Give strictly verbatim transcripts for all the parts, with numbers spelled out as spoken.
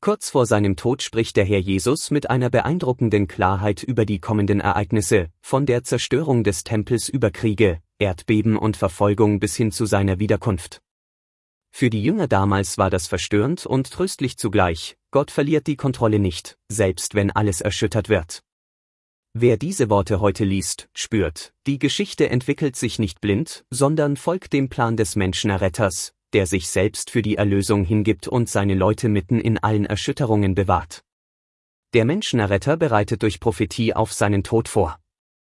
Kurz vor seinem Tod spricht der Herr Jesus mit einer beeindruckenden Klarheit über die kommenden Ereignisse, von der Zerstörung des Tempels über Kriege, Erdbeben und Verfolgung bis hin zu seiner Wiederkunft. Für die Jünger damals war das verstörend und tröstlich zugleich: Gott verliert die Kontrolle nicht, selbst wenn alles erschüttert wird. Wer diese Worte heute liest, spürt, die Geschichte entwickelt sich nicht blind, sondern folgt dem Plan des Menschenerretters, der sich selbst für die Erlösung hingibt und seine Leute mitten in allen Erschütterungen bewahrt. Der Menschenerretter bereitet durch Prophetie auf seinen Tod vor.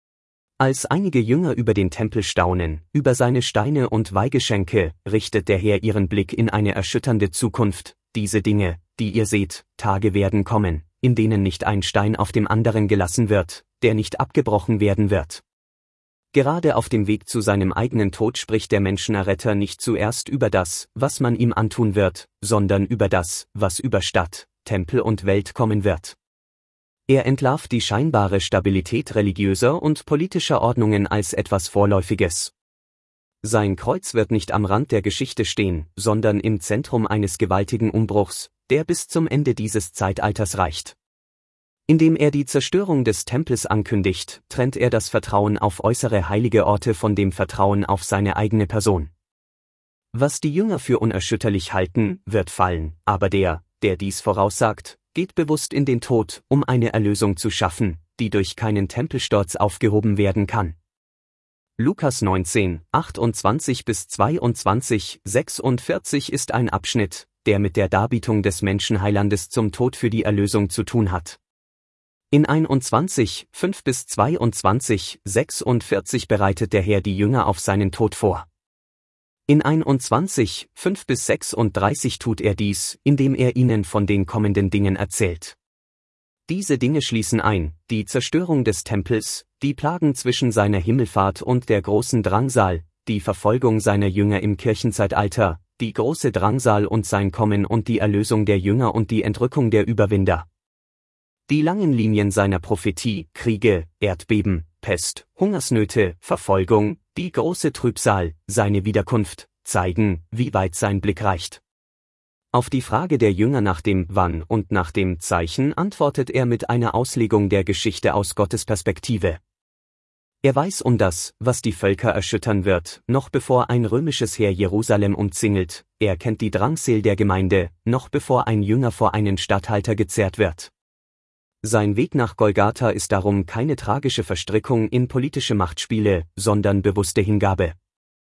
Als einige Jünger über den Tempel staunen, über seine Steine und Weihgeschenke, richtet der Herr ihren Blick in eine erschütternde Zukunft: Diese Dinge, die ihr seht, Tage werden kommen, in denen nicht ein Stein auf dem anderen gelassen wird, der nicht abgebrochen werden wird. Gerade auf dem Weg zu seinem eigenen Tod spricht der Menschenerretter nicht zuerst über das, was man ihm antun wird, sondern über das, was über Stadt, Tempel und Welt kommen wird. Er entlarvt die scheinbare Stabilität religiöser und politischer Ordnungen als etwas Vorläufiges. Sein Kreuz wird nicht am Rand der Geschichte stehen, sondern im Zentrum eines gewaltigen Umbruchs, der bis zum Ende dieses Zeitalters reicht. Indem er die Zerstörung des Tempels ankündigt, trennt er das Vertrauen auf äußere heilige Orte von dem Vertrauen auf seine eigene Person. Was die Jünger für unerschütterlich halten, wird fallen, aber der, der dies voraussagt, geht bewusst in den Tod, um eine Erlösung zu schaffen, die durch keinen Tempelsturz aufgehoben werden kann. Lukas neunzehn, achtundzwanzig bis zweiundzwanzig, sechsundvierzig ist ein Abschnitt, der mit der Darbietung des Menschenheilandes zum Tod für die Erlösung zu tun hat. In einundzwanzig, fünf bis zweiundzwanzig, sechsundvierzig bereitet der Herr die Jünger auf seinen Tod vor. In einundzwanzig, fünf bis sechsunddreißig tut er dies, indem er ihnen von den kommenden Dingen erzählt. Diese Dinge schließen ein: die Zerstörung des Tempels, die Plagen zwischen seiner Himmelfahrt und der großen Drangsal, die Verfolgung seiner Jünger im Kirchenzeitalter, die große Drangsal und sein Kommen und die Erlösung der Jünger und die Entrückung der Überwinder. Die langen Linien seiner Prophetie, Kriege, Erdbeben, Pest, Hungersnöte, Verfolgung, die große Trübsal, seine Wiederkunft, zeigen, wie weit sein Blick reicht. Auf die Frage der Jünger nach dem Wann und nach dem Zeichen antwortet er mit einer Auslegung der Geschichte aus Gottes Perspektive. Er weiß um das, was die Völker erschüttern wird, noch bevor ein römisches Heer Jerusalem umzingelt. Er kennt die Drangsal der Gemeinde, noch bevor ein Jünger vor einen Statthalter gezerrt wird. Sein Weg nach Golgatha ist darum keine tragische Verstrickung in politische Machtspiele, sondern bewusste Hingabe.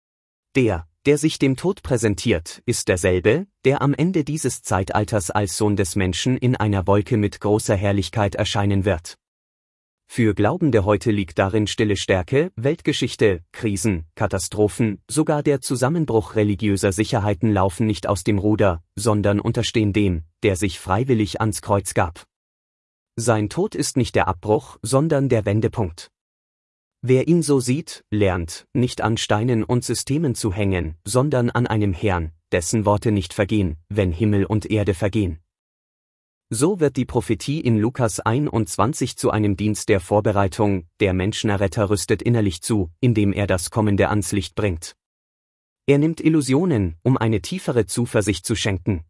Der, der sich dem Tod präsentiert, ist derselbe, der am Ende dieses Zeitalters als Sohn des Menschen in einer Wolke mit großer Herrlichkeit erscheinen wird. Für Glaubende heute liegt darin stille Stärke: Weltgeschichte, Krisen, Katastrophen, sogar der Zusammenbruch religiöser Sicherheiten laufen nicht aus dem Ruder, sondern unterstehen dem, der sich freiwillig ans Kreuz gab. Sein Tod ist nicht der Abbruch, sondern der Wendepunkt. Wer ihn so sieht, lernt, nicht an Steinen und Systemen zu hängen, sondern an einem Herrn, dessen Worte nicht vergehen, wenn Himmel und Erde vergehen. So wird die Prophetie in Lukas einundzwanzig zu einem Dienst der Vorbereitung: Der Menschenerretter rüstet innerlich zu, indem er das Kommende ans Licht bringt. Er nimmt Illusionen, um eine tiefere Zuversicht zu schenken.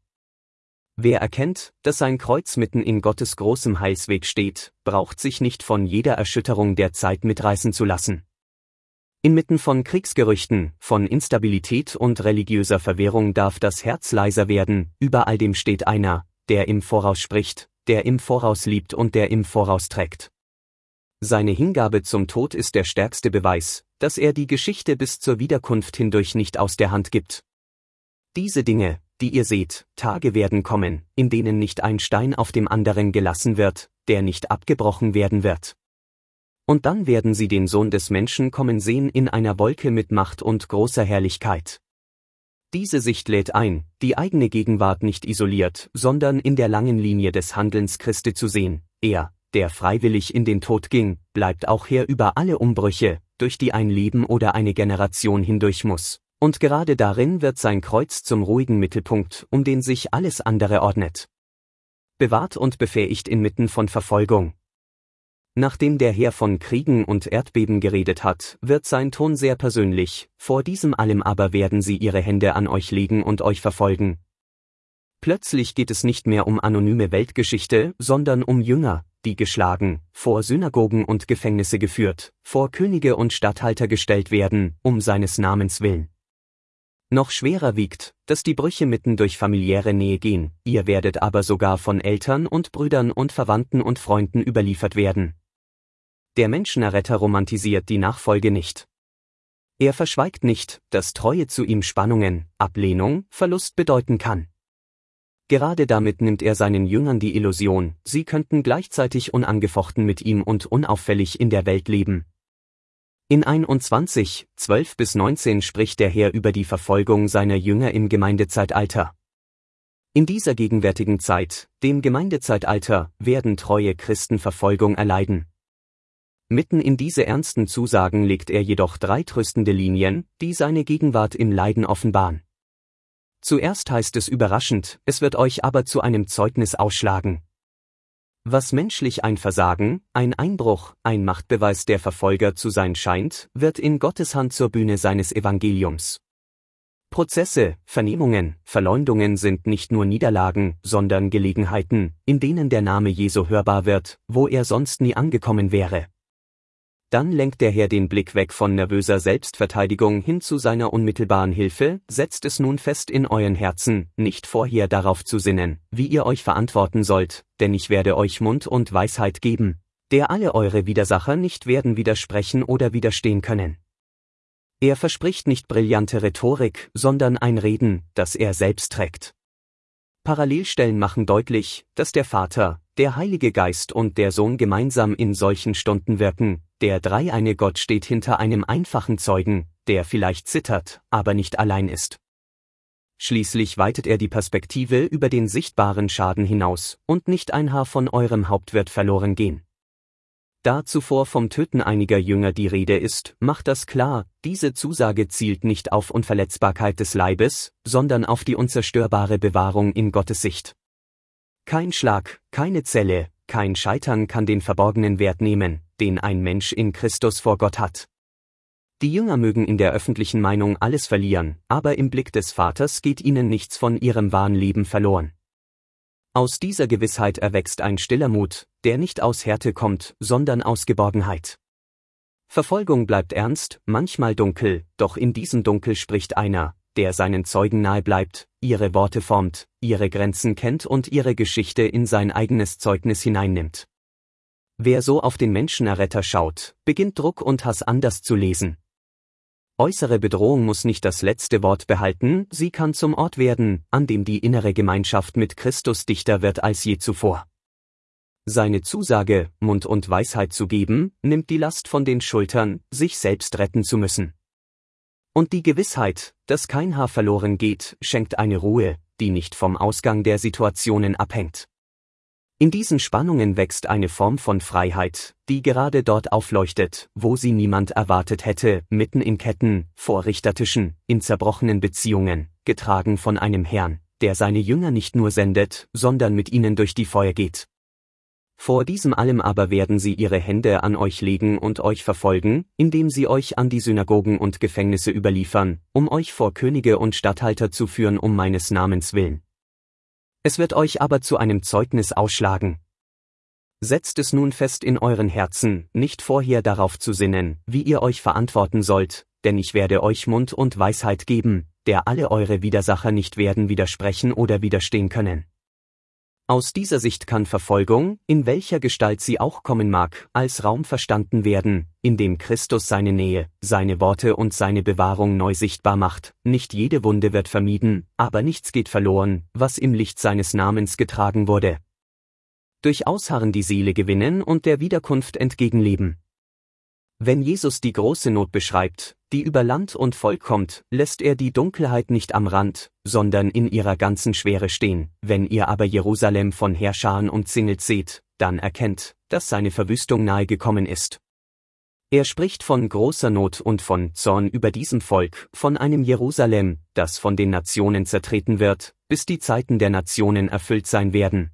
Wer erkennt, dass sein Kreuz mitten in Gottes großem Heilsweg steht, braucht sich nicht von jeder Erschütterung der Zeit mitreißen zu lassen. Inmitten von Kriegsgerüchten, von Instabilität und religiöser Verwirrung darf das Herz leiser werden: Über all dem steht einer, der im Voraus spricht, der im Voraus liebt und der im Voraus trägt. Seine Hingabe zum Tod ist der stärkste Beweis, dass er die Geschichte bis zur Wiederkunft hindurch nicht aus der Hand gibt. Diese Dinge, die ihr seht, Tage werden kommen, in denen nicht ein Stein auf dem anderen gelassen wird, der nicht abgebrochen werden wird. Und dann werden sie den Sohn des Menschen kommen sehen in einer Wolke mit Macht und großer Herrlichkeit. Diese Sicht lädt ein, die eigene Gegenwart nicht isoliert, sondern in der langen Linie des Handelns Christi zu sehen. Er, der freiwillig in den Tod ging, bleibt auch Herr über alle Umbrüche, durch die ein Leben oder eine Generation hindurch muss. Und gerade darin wird sein Kreuz zum ruhigen Mittelpunkt, um den sich alles andere ordnet. Bewahrt und befähigt inmitten von Verfolgung. Nachdem der Herr von Kriegen und Erdbeben geredet hat, wird sein Ton sehr persönlich: Vor diesem allem aber werden sie ihre Hände an euch legen und euch verfolgen. Plötzlich geht es nicht mehr um anonyme Weltgeschichte, sondern um Jünger, die geschlagen, vor Synagogen und Gefängnisse geführt, vor Könige und Statthalter gestellt werden, um seines Namens willen. Noch schwerer wiegt, dass die Brüche mitten durch familiäre Nähe gehen, ihr werdet aber sogar von Eltern und Brüdern und Verwandten und Freunden überliefert werden. Der Menschenerretter romantisiert die Nachfolge nicht. Er verschweigt nicht, dass Treue zu ihm Spannungen, Ablehnung, Verlust bedeuten kann. Gerade damit nimmt er seinen Jüngern die Illusion, sie könnten gleichzeitig unangefochten mit ihm und unauffällig in der Welt leben. In einundzwanzig, zwölf bis neunzehn spricht der Herr über die Verfolgung seiner Jünger im Gemeindezeitalter. In dieser gegenwärtigen Zeit, dem Gemeindezeitalter, werden treue Christen Verfolgung erleiden. Mitten in diese ernsten Zusagen legt er jedoch drei tröstende Linien, die seine Gegenwart im Leiden offenbaren. Zuerst heißt es überraschend, es wird euch aber zu einem Zeugnis ausschlagen. Was menschlich ein Versagen, ein Einbruch, ein Machtbeweis der Verfolger zu sein scheint, wird in Gottes Hand zur Bühne seines Evangeliums. Prozesse, Vernehmungen, Verleumdungen sind nicht nur Niederlagen, sondern Gelegenheiten, in denen der Name Jesu hörbar wird, wo er sonst nie angekommen wäre. Dann lenkt der Herr den Blick weg von nervöser Selbstverteidigung hin zu seiner unmittelbaren Hilfe, setzt es nun fest in euren Herzen, nicht vorher darauf zu sinnen, wie ihr euch verantworten sollt, denn ich werde euch Mund und Weisheit geben, der alle eure Widersacher nicht werden widersprechen oder widerstehen können. Er verspricht nicht brillante Rhetorik, sondern ein Reden, das er selbst trägt. Parallelstellen machen deutlich, dass der Vater, der Heilige Geist und der Sohn gemeinsam in solchen Stunden wirken. Der dreieine Gott steht hinter einem einfachen Zeugen, der vielleicht zittert, aber nicht allein ist. Schließlich weitet er die Perspektive über den sichtbaren Schaden hinaus, und nicht ein Haar von eurem Haupt wird verloren gehen. Da zuvor vom Töten einiger Jünger die Rede ist, macht das klar, diese Zusage zielt nicht auf Unverletzbarkeit des Leibes, sondern auf die unzerstörbare Bewahrung in Gottes Sicht. Kein Schlag, keine Zelle, kein Scheitern kann den verborgenen Wert nehmen, den ein Mensch in Christus vor Gott hat. Die Jünger mögen in der öffentlichen Meinung alles verlieren, aber im Blick des Vaters geht ihnen nichts von ihrem wahren Leben verloren. Aus dieser Gewissheit erwächst ein stiller Mut, der nicht aus Härte kommt, sondern aus Geborgenheit. Verfolgung bleibt ernst, manchmal dunkel, doch in diesem Dunkel spricht einer, der seinen Zeugen nahe bleibt, ihre Worte formt, ihre Grenzen kennt und ihre Geschichte in sein eigenes Zeugnis hineinnimmt. Wer so auf den Menschenerretter schaut, beginnt Druck und Hass anders zu lesen. Äußere Bedrohung muss nicht das letzte Wort behalten, sie kann zum Ort werden, an dem die innere Gemeinschaft mit Christus dichter wird als je zuvor. Seine Zusage, Mund und Weisheit zu geben, nimmt die Last von den Schultern, sich selbst retten zu müssen. Und die Gewissheit, dass kein Haar verloren geht, schenkt eine Ruhe, die nicht vom Ausgang der Situationen abhängt. In diesen Spannungen wächst eine Form von Freiheit, die gerade dort aufleuchtet, wo sie niemand erwartet hätte, mitten in Ketten, vor Richtertischen, in zerbrochenen Beziehungen, getragen von einem Herrn, der seine Jünger nicht nur sendet, sondern mit ihnen durch die Feuer geht. Vor diesem allem aber werden sie ihre Hände an euch legen und euch verfolgen, indem sie euch an die Synagogen und Gefängnisse überliefern, um euch vor Könige und Statthalter zu führen um meines Namens willen. Es wird euch aber zu einem Zeugnis ausschlagen. Setzt es nun fest in euren Herzen, nicht vorher darauf zu sinnen, wie ihr euch verantworten sollt, denn ich werde euch Mund und Weisheit geben, der alle eure Widersacher nicht werden widersprechen oder widerstehen können. Aus dieser Sicht kann Verfolgung, in welcher Gestalt sie auch kommen mag, als Raum verstanden werden, in dem Christus seine Nähe, seine Worte und seine Bewahrung neu sichtbar macht. Nicht jede Wunde wird vermieden, aber nichts geht verloren, was im Licht seines Namens getragen wurde. Durch Ausharren die Seele gewinnen und der Wiederkunft entgegenleben. Wenn Jesus die große Not beschreibt, die über Land und Volk kommt, lässt er die Dunkelheit nicht am Rand, sondern in ihrer ganzen Schwere stehen. Wenn ihr aber Jerusalem von Heerscharen umzingelt seht, dann erkennt, dass seine Verwüstung nahe gekommen ist. Er spricht von großer Not und von Zorn über diesem Volk, von einem Jerusalem, das von den Nationen zertreten wird, bis die Zeiten der Nationen erfüllt sein werden.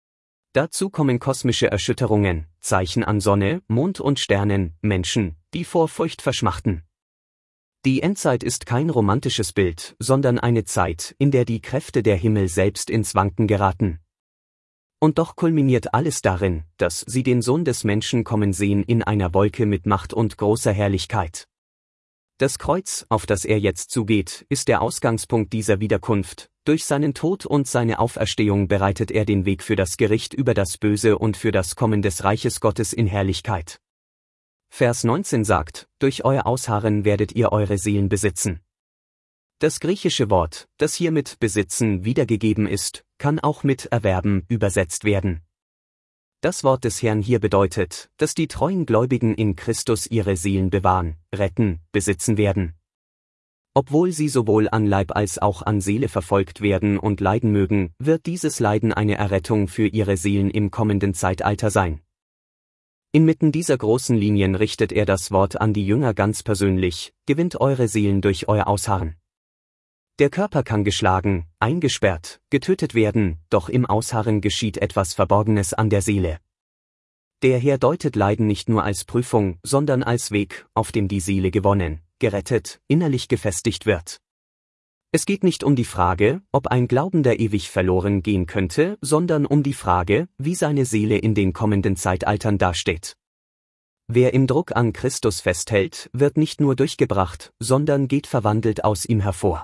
Dazu kommen kosmische Erschütterungen, Zeichen an Sonne, Mond und Sternen, Menschen, die vor Furcht verschmachten. Die Endzeit ist kein romantisches Bild, sondern eine Zeit, in der die Kräfte der Himmel selbst ins Wanken geraten. Und doch kulminiert alles darin, dass sie den Sohn des Menschen kommen sehen in einer Wolke mit Macht und großer Herrlichkeit. Das Kreuz, auf das er jetzt zugeht, ist der Ausgangspunkt dieser Wiederkunft. Durch seinen Tod und seine Auferstehung bereitet er den Weg für das Gericht über das Böse und für das Kommen des Reiches Gottes in Herrlichkeit. Vers neunzehn sagt, durch euer Ausharren werdet ihr eure Seelen besitzen. Das griechische Wort, das hier mit besitzen wiedergegeben ist, kann auch mit erwerben übersetzt werden. Das Wort des Herrn hier bedeutet, dass die treuen Gläubigen in Christus ihre Seelen bewahren, retten, besitzen werden. Obwohl sie sowohl an Leib als auch an Seele verfolgt werden und leiden mögen, wird dieses Leiden eine Errettung für ihre Seelen im kommenden Zeitalter sein. Inmitten dieser großen Linien richtet er das Wort an die Jünger ganz persönlich: Gewinnt eure Seelen durch euer Ausharren. Der Körper kann geschlagen, eingesperrt, getötet werden, doch im Ausharren geschieht etwas Verborgenes an der Seele. Der Herr deutet Leiden nicht nur als Prüfung, sondern als Weg, auf dem die Seele gewonnen, gerettet, innerlich gefestigt wird. Es geht nicht um die Frage, ob ein Glaubender ewig verloren gehen könnte, sondern um die Frage, wie seine Seele in den kommenden Zeitaltern dasteht. Wer im Druck an Christus festhält, wird nicht nur durchgebracht, sondern geht verwandelt aus ihm hervor.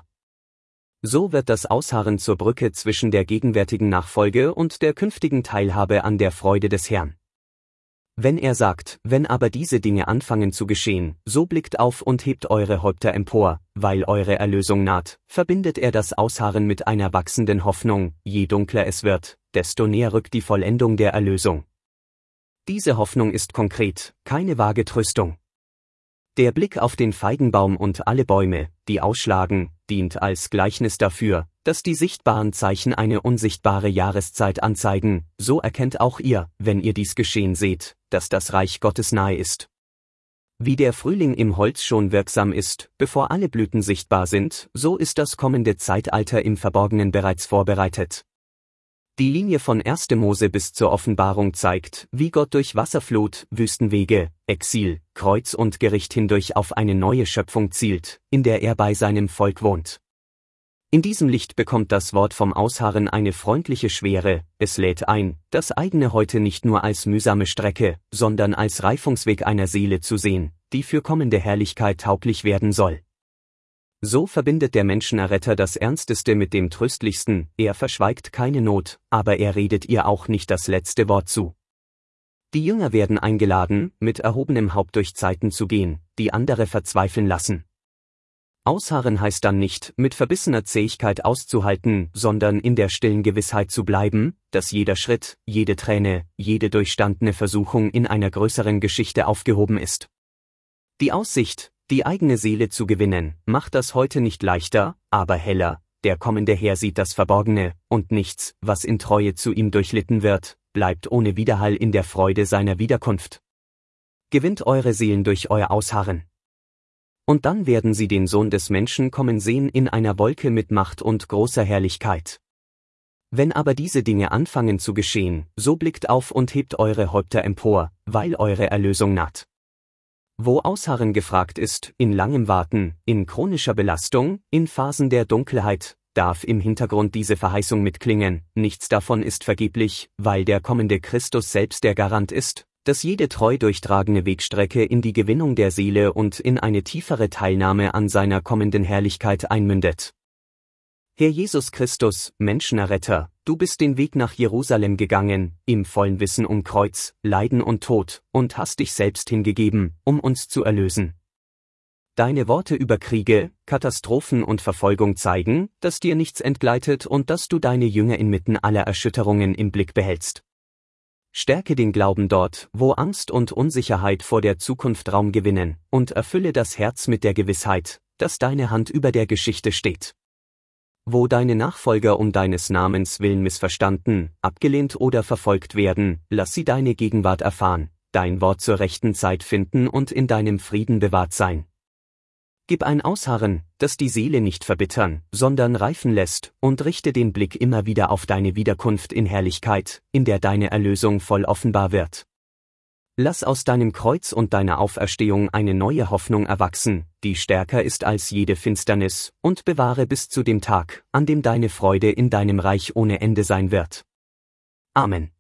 So wird das Ausharren zur Brücke zwischen der gegenwärtigen Nachfolge und der künftigen Teilhabe an der Freude des Herrn. Wenn er sagt, wenn aber diese Dinge anfangen zu geschehen, so blickt auf und hebt eure Häupter empor, weil eure Erlösung naht, verbindet er das Ausharren mit einer wachsenden Hoffnung: Je dunkler es wird, desto näher rückt die Vollendung der Erlösung. Diese Hoffnung ist konkret, keine vage Tröstung. Der Blick auf den Feigenbaum und alle Bäume, die ausschlagen, dient als Gleichnis dafür, dass die sichtbaren Zeichen eine unsichtbare Jahreszeit anzeigen. So erkennt auch ihr, wenn ihr dies geschehen seht, dass das Reich Gottes nahe ist. Wie der Frühling im Holz schon wirksam ist, bevor alle Blüten sichtbar sind, so ist das kommende Zeitalter im Verborgenen bereits vorbereitet. Die Linie von erster Mose bis zur Offenbarung zeigt, wie Gott durch Wasserflut, Wüstenwege, Exil, Kreuz und Gericht hindurch auf eine neue Schöpfung zielt, in der er bei seinem Volk wohnt. In diesem Licht bekommt das Wort vom Ausharren eine freundliche Schwere: Es lädt ein, das eigene Heute nicht nur als mühsame Strecke, sondern als Reifungsweg einer Seele zu sehen, die für kommende Herrlichkeit tauglich werden soll. So verbindet der Menschenerretter das Ernsteste mit dem Tröstlichsten: Er verschweigt keine Not, aber er redet ihr auch nicht das letzte Wort zu. Die Jünger werden eingeladen, mit erhobenem Haupt durch Zeiten zu gehen, die andere verzweifeln lassen. Ausharren heißt dann nicht, mit verbissener Zähigkeit auszuhalten, sondern in der stillen Gewissheit zu bleiben, dass jeder Schritt, jede Träne, jede durchstandene Versuchung in einer größeren Geschichte aufgehoben ist. Die Aussicht, die eigene Seele zu gewinnen, macht das heute nicht leichter, aber heller. Der kommende Herr sieht das Verborgene, und nichts, was in Treue zu ihm durchlitten wird, bleibt ohne Widerhall in der Freude seiner Wiederkunft. Gewinnt eure Seelen durch euer Ausharren. Und dann werden sie den Sohn des Menschen kommen sehen in einer Wolke mit Macht und großer Herrlichkeit. Wenn aber diese Dinge anfangen zu geschehen, so blickt auf und hebt eure Häupter empor, weil eure Erlösung naht. Wo Ausharren gefragt ist, in langem Warten, in chronischer Belastung, in Phasen der Dunkelheit, darf im Hintergrund diese Verheißung mitklingen: Nichts davon ist vergeblich, weil der kommende Christus selbst der Garant ist, dass jede treu durchtragene Wegstrecke in die Gewinnung der Seele und in eine tiefere Teilnahme an seiner kommenden Herrlichkeit einmündet. Herr Jesus Christus, Menschenerretter, du bist den Weg nach Jerusalem gegangen, im vollen Wissen um Kreuz, Leiden und Tod, und hast dich selbst hingegeben, um uns zu erlösen. Deine Worte über Kriege, Katastrophen und Verfolgung zeigen, dass dir nichts entgleitet und dass du deine Jünger inmitten aller Erschütterungen im Blick behältst. Stärke den Glauben dort, wo Angst und Unsicherheit vor der Zukunft Raum gewinnen, und erfülle das Herz mit der Gewissheit, dass deine Hand über der Geschichte steht. Wo deine Nachfolger um deines Namens willen missverstanden, abgelehnt oder verfolgt werden, lass sie deine Gegenwart erfahren, dein Wort zur rechten Zeit finden und in deinem Frieden bewahrt sein. Gib ein Ausharren, das die Seele nicht verbittern, sondern reifen lässt, und richte den Blick immer wieder auf deine Wiederkunft in Herrlichkeit, in der deine Erlösung voll offenbar wird. Lass aus deinem Kreuz und deiner Auferstehung eine neue Hoffnung erwachsen, die stärker ist als jede Finsternis, und bewahre bis zu dem Tag, an dem deine Freude in deinem Reich ohne Ende sein wird. Amen.